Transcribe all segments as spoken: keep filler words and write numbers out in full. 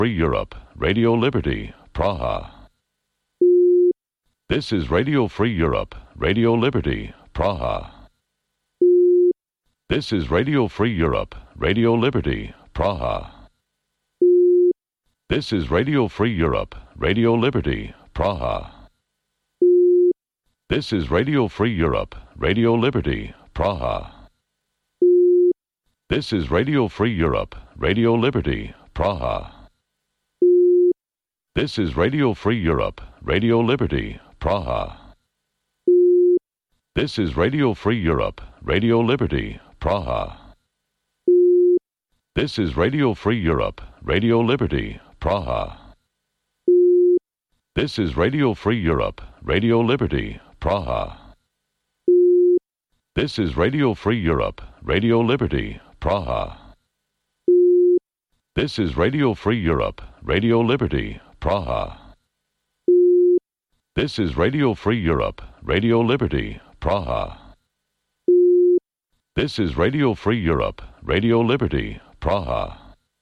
Free Europe, Radio Liberty, Praha. This is Radio Free Europe, Radio Liberty, Praha. This is Radio Free Europe, Radio Liberty, Praha. This is Radio Free Europe, Radio Liberty, Praha. This is Radio Free Europe, Radio Liberty, Praha. This is Radio Free Europe, Radio Liberty, Praha. This is Radio Free Europe, Radio Liberty, Praha. This is Radio Free Europe, Radio Liberty, Praha. This is Radio Free Europe, Radio Liberty, Praha. This is Radio Free Europe, Radio Liberty, Praha. This is Radio Free Europe, Radio Liberty, Praha. This is Radio Free Europe, Radio Liberty, Praha. This is Radio Free Europe, Radio Liberty, Praha. This is Radio Free Europe, Radio Liberty, Praha.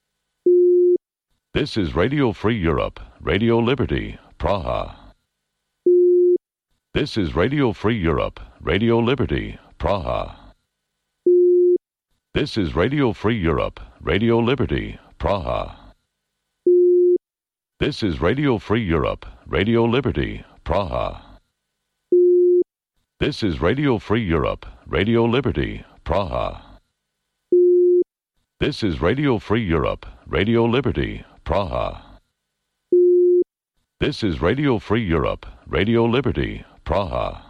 This is Radio Free Europe, Radio Liberty, Praha. This is Radio Free Europe, Radio Liberty, Praha. This is Radio Free Europe, Radio Liberty, Praha. This is Radio Free Europe, Radio Liberty, Praha. This is Radio Free Europe, Radio Liberty, Praha. This is Radio Free Europe, Radio Liberty, Praha. This is Radio Free Europe, Radio Liberty, Praha.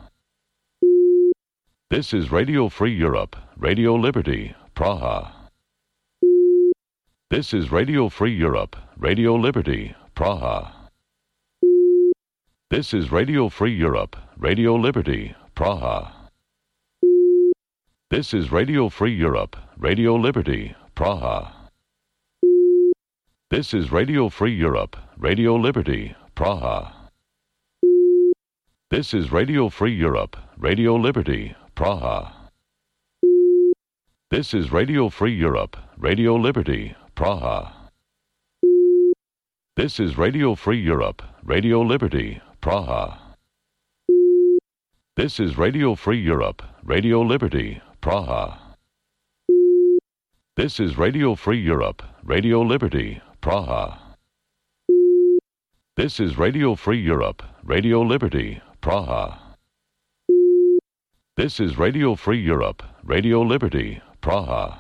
This is Radio Free Europe, Radio Liberty, Praha. This is Radio Free Europe, Radio Liberty, Praha. This is Radio Free Europe, Radio Liberty, Praha. This is Radio Free Europe, Radio Liberty, Praha. This is Radio Free Europe, Radio Liberty, Praha. This is Radio Free Europe, Radio Liberty, Praha. This is Radio Free Europe, Radio Liberty, Praha. This is Radio Free Europe, Radio Liberty, Praha. This is Radio Free Europe, Radio Liberty, Praha. This is Radio Free Europe, Radio Liberty, Praha. This is Radio Free Europe, Radio Liberty, Praha. This is Radio Free Europe, Radio Liberty, Praha.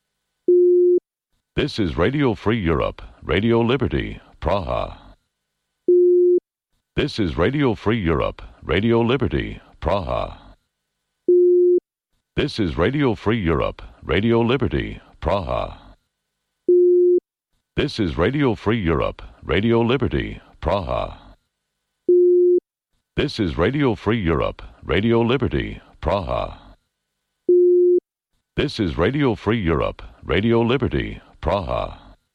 This is Radio Free Europe, Radio Liberty, Praha. This is Radio Free Europe, Radio Liberty, Praha. This is Radio Free Europe, Radio Liberty, Praha. This is Radio Free Europe, Radio Liberty, Praha. This is Radio Free Europe, Radio Liberty, Praha. This is Radio Free Europe, Radio Liberty, Praha.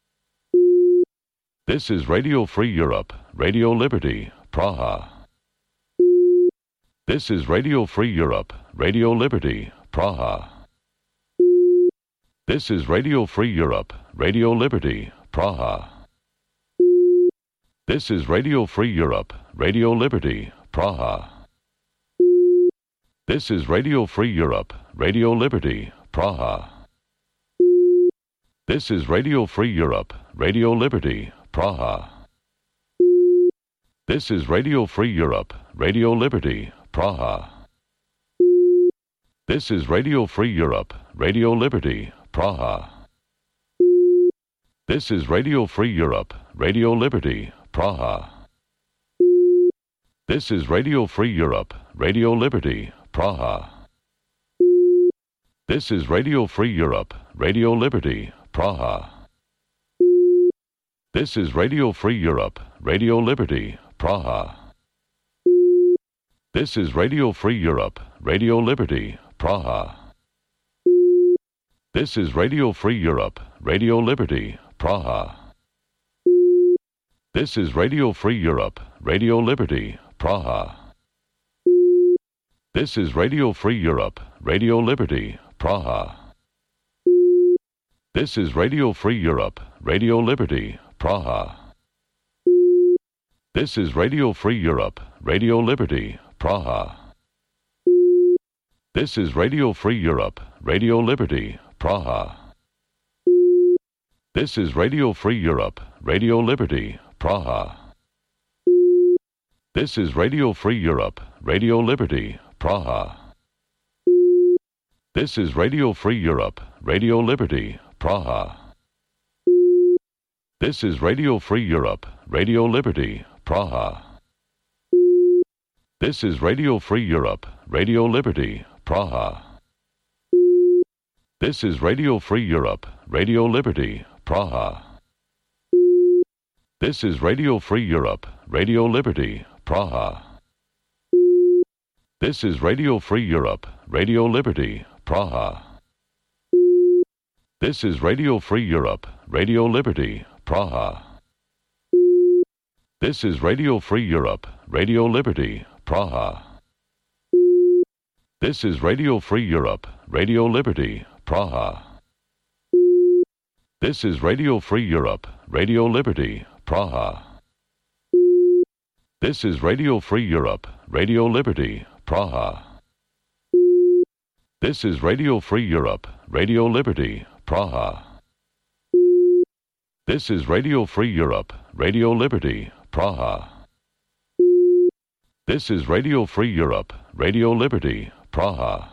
This is Radio Free Europe, Radio Liberty, Praha. This is Radio Free Europe, Radio Liberty, Praha. This is Radio Free Europe, Radio Liberty, Praha. This is Radio Free Europe, Radio Liberty, Praha. This is Radio Free Europe, Radio Liberty, Praha. This is Radio Free Europe, Radio Liberty, Praha. This is Radio Free Europe, Radio Liberty, Praha. This is Radio Free Europe, Radio Liberty, Praha. This is Radio Free Europe, Radio Liberty, Praha. This is Radio Free Europe, Radio Liberty, Praha. This is Radio Free Europe, Radio Liberty, Praha. This is Radio Free Europe, Radio Liberty, Praha. This is Radio Free Europe, Radio Liberty, Praha. This is Radio Free Europe, Radio Liberty, Praha. This is Radio Free Europe, Radio Liberty, Praha. This is Radio Free Europe, Radio Liberty, Praha. This is Radio Free Europe, Radio Liberty, Praha. This is Radio Free Europe, Radio Liberty, Praha. This is Radio Free Europe, Radio Liberty, Praha. This is Radio Free Europe, Radio Liberty, Praha. This is Radio Free Europe, Radio Liberty, Praha. This is Radio Free Europe, Radio Liberty, Praha. This is Radio Free Europe, Radio Liberty, Praha. This is Radio Free Europe, Radio Liberty, Praha. This is Radio Free Europe, Radio Liberty, Praha. This is Radio Free Europe, Radio Liberty, Praha. This is Radio Free Europe, Radio Liberty, Praha. This is Radio Free Europe, Radio Liberty, Praha. This is Radio Free Europe, Radio Liberty, Praha. This is Radio Free Europe, Radio Liberty, Praha. This is Radio Free Europe, Radio Liberty, Praha. This is Radio Free Europe, Radio Liberty, Praha. This is Radio Free Europe, Radio Liberty, Praha. This is Radio Free Europe, Radio Liberty, Praha. This is Radio Free Europe, Radio Liberty, Praha.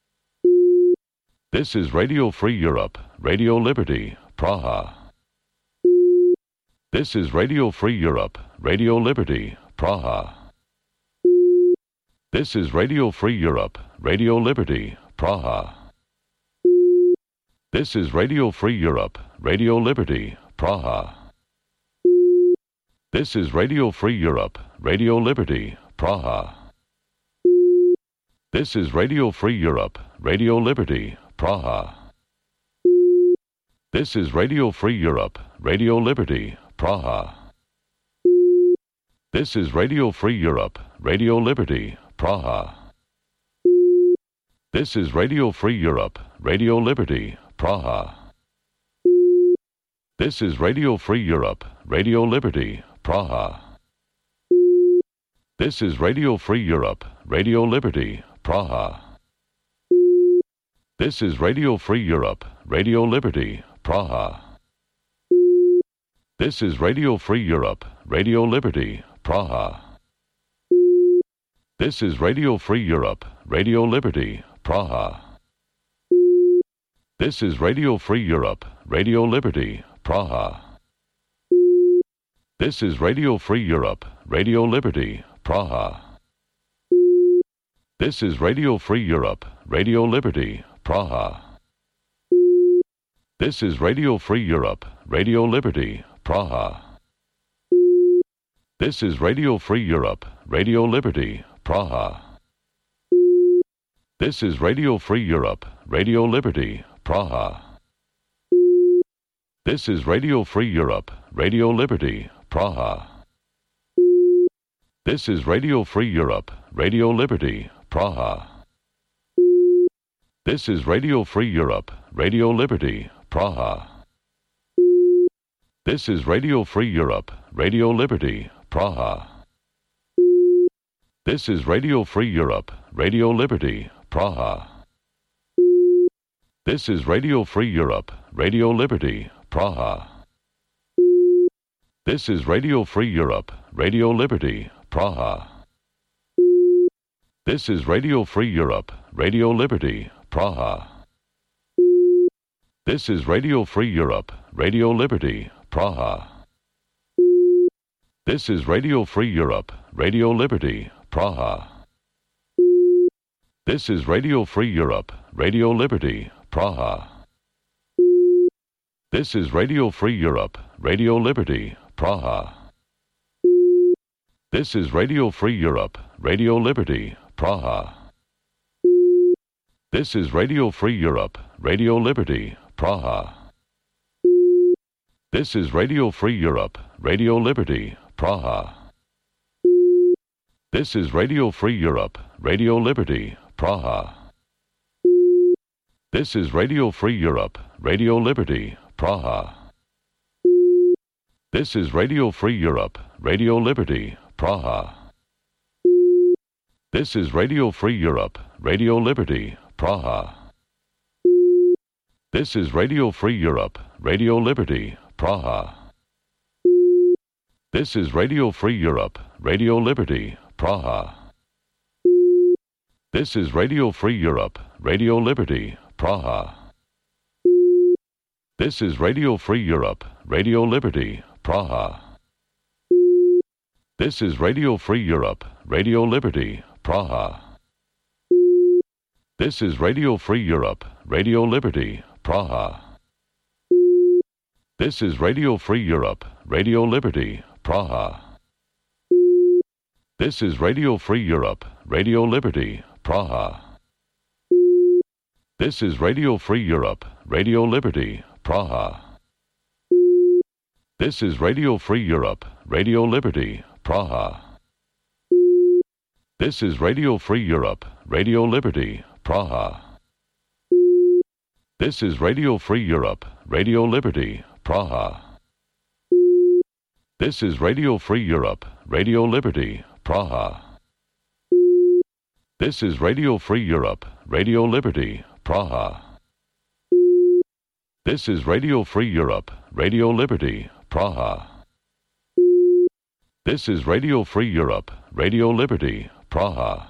This is Radio Free Europe, Radio Liberty, Praha. This is Radio Free Europe, Radio Liberty, Praha. This is Radio Free Europe, Radio Liberty, Praha. This is Radio Free Europe, Radio Liberty, Praha. This is Radio Free Europe, Radio Liberty, Praha. This is Radio Free Europe, Radio Liberty, Praha. This is Radio Free Europe, Radio Liberty, Praha. This is Radio Free Europe, Radio Liberty, Praha. This is Radio Free Europe, Radio Liberty, Praha. This is Radio Free Europe, Radio Liberty, Praha. This is Radio Free Europe, Radio Liberty, Praha. This is Radio Free Europe, Radio Liberty, Praha. This is Radio Free Europe, Radio Liberty, Praha. This is Radio Free Europe, Radio Liberty, Praha. This is Radio Free Europe, Radio Liberty, Praha. This is Radio Free Europe, Radio Liberty, Praha. This is Radio Free Europe, Radio Liberty, Praha. This is Radio Free Europe, Radio Liberty, Praha. This is Radio Free Europe, Radio Liberty, Praha. This is Radio Free Europe, Radio Liberty, Praha. This is Radio Free Europe, Radio Liberty, Praha. This is Radio Free Europe, Radio Liberty, Praha. This is Radio Free Europe, Radio Liberty, Praha. This is Radio Free Europe, Radio Liberty, Praha. This is Radio Free Europe, Radio Liberty, Praha. This is Radio Free Europe, Radio Liberty, Praha. This is Radio Free Europe, Radio Liberty, Praha. This is Radio Free Europe, Radio Liberty, Praha. This is Radio Free Europe, Radio Liberty, Praha. This is Radio Free Europe, Radio Liberty, Praha. This is Radio Free Europe, Radio Liberty, Praha. This is Radio Free Europe, Radio Liberty, Praha. This is Radio Free Europe, Radio Liberty, Praha. This is Radio Free Europe, Radio Liberty, Praha. This is Radio Free Europe, Radio Liberty, Praha. This is Radio Free Europe, Radio Liberty, Praha. This is Radio Free Europe, Radio Liberty, Praha. This is Radio Free Europe, Radio Liberty, Praha. This is Radio Free Europe, Radio Liberty, Praha. This is Radio Free Europe, Radio Liberty, Praha. This is Radio Free Europe, Radio Liberty, Praha. This is Radio Free Europe, Radio Liberty, Praha. This is Radio Free Europe, Radio Liberty, Praha. This is Radio Free Europe, Radio Liberty, Praha. This is Radio Free Europe, Radio Liberty, Praha. This is Radio Free Europe, Radio Liberty, Praha. This is Radio Free Europe, Radio Liberty, Praha. This is Radio Free Europe, Radio Liberty, Praha. This is Radio Free Europe, Radio Liberty, Praha. This is Radio Free Europe, Radio Liberty, Praha. This is Radio Free Europe, Radio Liberty, Praha. This is Radio Free Europe, Radio Liberty, Praha. This is Radio Free Europe, Radio Liberty, Praha. This is Radio Free Europe, Radio Liberty, Praha. This is Radio Free Europe, Radio Liberty, Praha.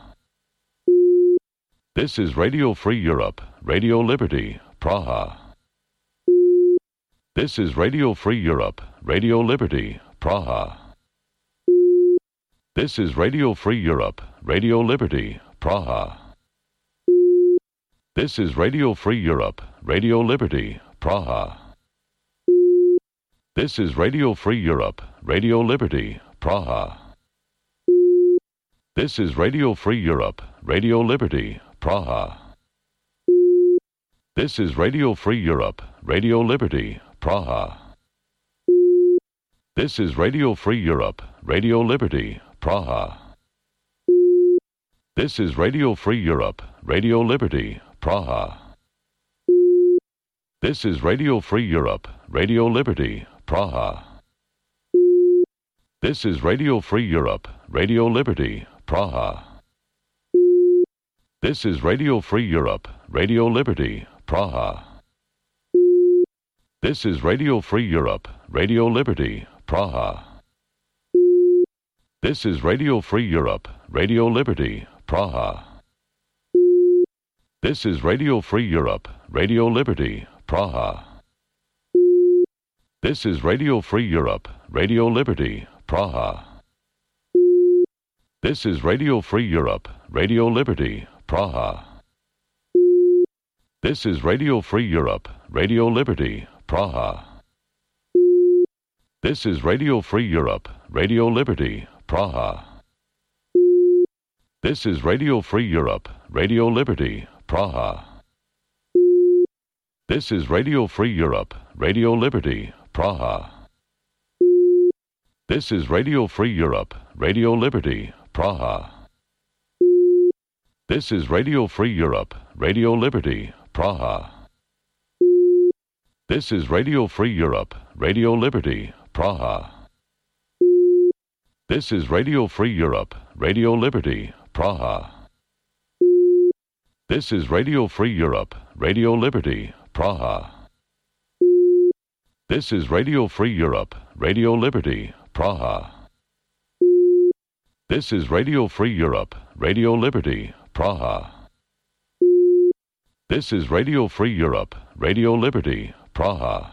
This is Radio Free Europe, Radio Liberty, Praha. This is Radio Free Europe, Radio Liberty, Praha. This is Radio Free Europe, Radio Liberty, Praha. This is Radio Free Europe, Radio Liberty, Praha. This is Radio Free Europe, Radio Liberty, Praha. This is Radio Free Europe, Radio Liberty, Praha. This is Radio Free Europe, Radio Liberty, Praha. This is Radio Free Europe, Radio Liberty, Praha. This is Radio Free Europe, Radio Liberty, Praha. This is Radio Free Europe, Radio Liberty, Praha. This is Radio Free Europe, Radio Liberty, Praha. This is Radio Free Europe, Radio Liberty, Praha. This is Radio Free Europe, Radio Liberty, Praha. This is Radio Free Europe, Radio Liberty, Praha. This is Radio Free Europe, Radio Liberty, Praha. This is Radio Free Europe, Radio Liberty, Praha. This is Radio Free Europe, Radio Liberty, Praha. This is Radio Free Europe, Radio Liberty, Praha. This is Radio Free Europe, Radio Liberty, Praha. This is Radio Free Europe, Radio Liberty, Praha. This is Radio Free Europe, Radio Liberty, Praha. This is Radio Free Europe, Radio Liberty, Praha. This is Radio Free Europe, Radio Liberty, Praha. This is Radio Free Europe, Radio Liberty, Praha. This is Radio Free Europe, Radio Liberty, Praha. This is Radio Free Europe, Radio Liberty, Praha. This is Radio Free Europe, Radio Liberty, Praha. This is Radio Free Europe, Radio Liberty, Praha. This is Radio Free Europe, Radio Liberty, Praha.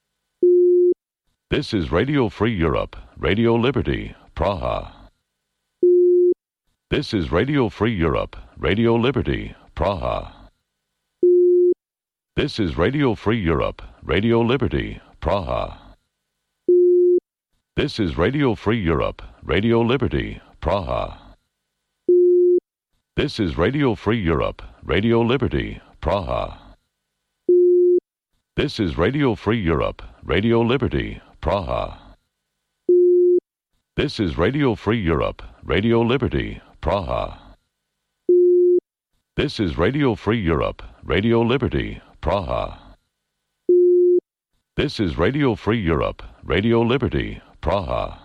This is Radio Free Europe, Radio Liberty, Praha. This is Radio Free Europe, Radio Liberty, Praha. This is Radio Free Europe, Radio Liberty, Praha. This is Radio Free Europe, Radio Liberty, Praha. This is Radio Free Europe, Radio Liberty, Praha. This is Radio Free Europe, Radio Liberty, Praha. This is Radio Free Europe, Radio Liberty, Praha. This is Radio Free Europe, Radio Liberty, Praha. This is Radio Free Europe, Radio Liberty, Praha.